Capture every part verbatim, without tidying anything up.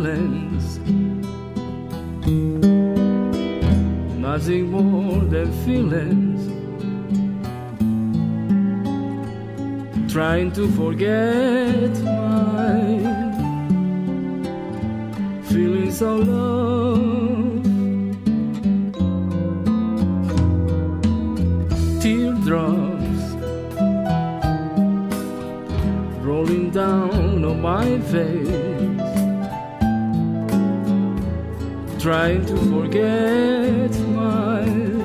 feelings, nothing more than feelings. Trying to forget my feelings of love. Teardrops rolling down on my face, trying to forget my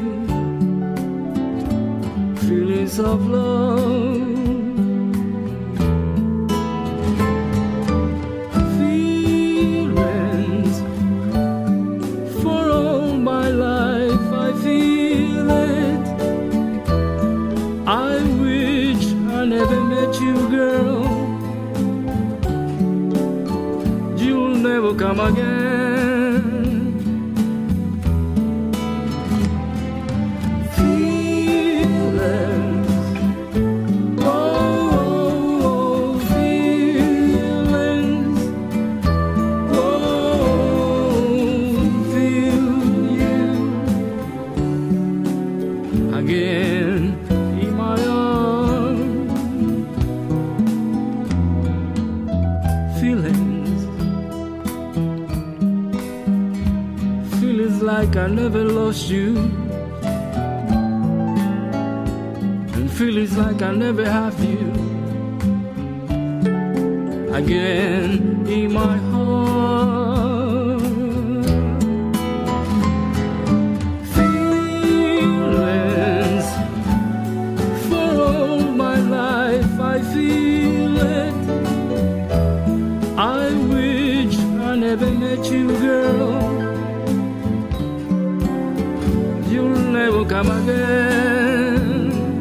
feelings of love. Feelings for all my life, I feel it. I wish I never met you, girl. You'll never come again. Feelings, oh, oh, feelings, oh, feel you again in my arms. Feelings, feelings like I never lost you, and feelings like I never have you again in my heart. Feelings for all my life, I feel it. I wish I never met you, girl. You'll never come again.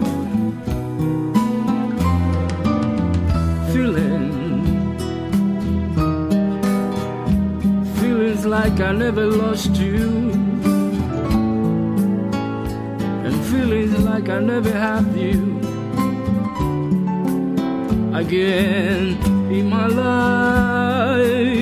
Feeling, feelings like I never lost you, and feelings like I never have you again in my life.